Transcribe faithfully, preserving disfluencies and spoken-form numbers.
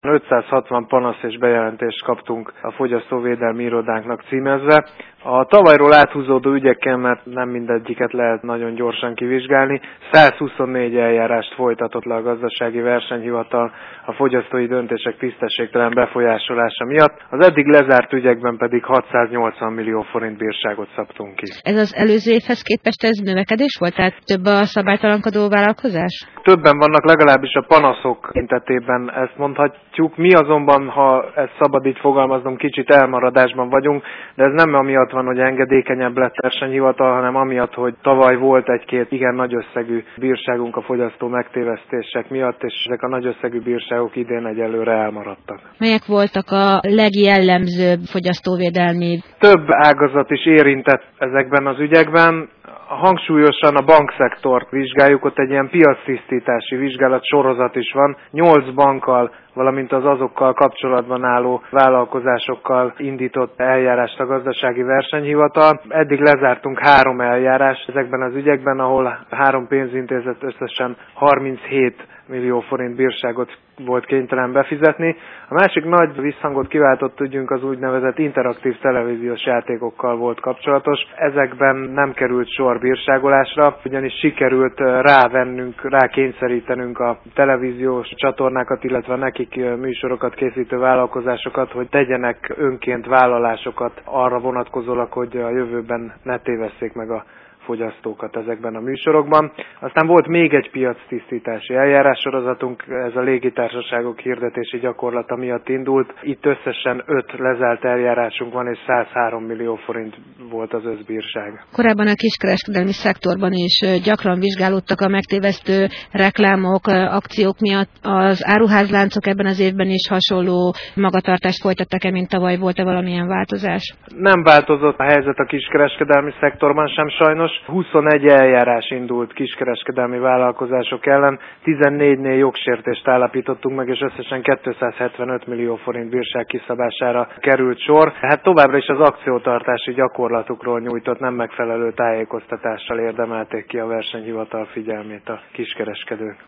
ötszázhatvan panasz és bejelentést kaptunk a fogyasztóvédelmi irodánknak címezve. A tavalyról áthúzódó ügyekkel, mert nem mindegyiket lehet nagyon gyorsan kivizsgálni, százhuszonnégy eljárást folytatott le a Gazdasági Versenyhivatal a fogyasztói döntések tisztességtelen befolyásolása miatt, az eddig lezárt ügyekben pedig hatszáznyolcvan millió forint bírságot szabtunk ki. Ez az előző évhez képest ez növekedés volt? Tehát több a szabálytalankodó vállalkozás? Többen vannak, legalábbis a panaszok tekintetében ezt mondhatjuk. Mi azonban, ha ezt szabad így fogalmaznom, kicsit elmaradásban vagyunk, de ez nem amiatt van, hogy engedékenyebb lett a versenyhivatal, hanem amiatt, hogy tavaly volt egy-két igen nagy összegű bírságunk a fogyasztó megtévesztések miatt, és ezek a nagy összegű bírságok idén egyelőre elmaradtak. Melyek voltak a legjellemzőbb fogyasztóvédelmi? Több ágazat is érintett ezekben az ügyekben. Hangsúlyosan a bankszektort vizsgáljuk, ott egy ilyen piactisztítási vizsgálat sorozat is van. Nyolc bankkal, valamint az azokkal kapcsolatban álló vállalkozásokkal indított eljárást a Gazdasági Versenyhivatal. Eddig lezártunk három eljárást ezekben az ügyekben, ahol három pénzintézet összesen harminchét millió forint bírságot volt kénytelen befizetni. A másik nagy visszhangot kiváltott ügyünk az úgynevezett interaktív televíziós játékokkal volt kapcsolatos. Ezekben nem került sor bírságolásra, ugyanis sikerült rávennünk, rákényszerítenünk a televíziós csatornákat, illetve nekik műsorokat készítő vállalkozásokat, hogy tegyenek önként vállalásokat arra vonatkozólag, hogy a jövőben ne tévesszék meg a fogyasztókat ezekben a műsorokban. Aztán volt még egy piactisztítási eljárássorozatunk, ez a légitársaságok hirdetési gyakorlata miatt indult. Itt összesen öt lezárt eljárásunk van, és százhárom millió forint volt az összbírság. Korábban a kiskereskedelmi szektorban is gyakran vizsgálódtak a megtévesztő reklámok, akciók miatt. Az áruházláncok ebben az évben is hasonló magatartást folytattak-e, mint tavaly? Volt-e valamilyen változás? Nem változott a helyzet a kiskereskedelmi szektorban sem sajnos. huszonegy eljárás indult kiskereskedelmi vállalkozások ellen, tizennégynél jogsértést állapítottunk meg, és összesen kétszázhetvenöt millió forint bírság kiszabására került sor. Hát továbbra is az akciótartási gyakorlatukról nyújtott nem megfelelő tájékoztatással érdemelték ki a versenyhivatal figyelmét a kiskereskedők.